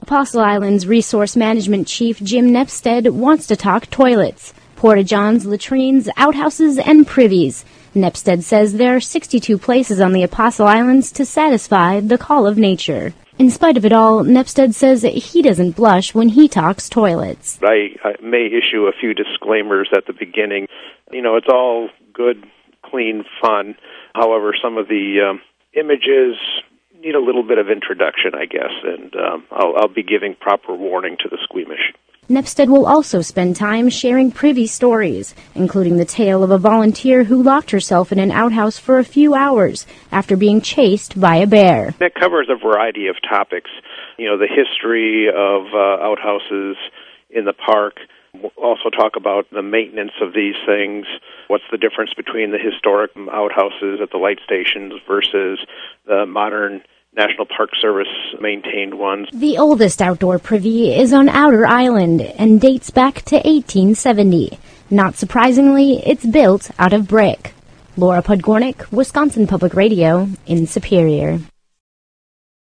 Apostle Island's Resource Management Chief Jim Nepstead wants to talk toilets, porta-johns, latrines, outhouses, and privies. Nepstead says there are 62 places on the Apostle Islands to satisfy the call of nature. In spite of it all, Nepstead says he doesn't blush when he talks toilets. I may issue a few disclaimers at the beginning. It's all good, clean fun. However, some of the images need a little bit of introduction, I guess, and I'll be giving proper warning to the squeamish. Nepstead will also spend time sharing privy stories, including the tale of a volunteer who locked herself in an outhouse for a few hours after being chased by a bear. That covers a variety of topics, the history of outhouses in the park. We'll also talk about the maintenance of these things, what's the difference between the historic outhouses at the light stations versus the modern National Park Service maintained ones. The oldest outdoor privy is on Outer Island and dates back to 1870. Not surprisingly, it's built out of brick. Laura Podgornick, Wisconsin Public Radio, in Superior.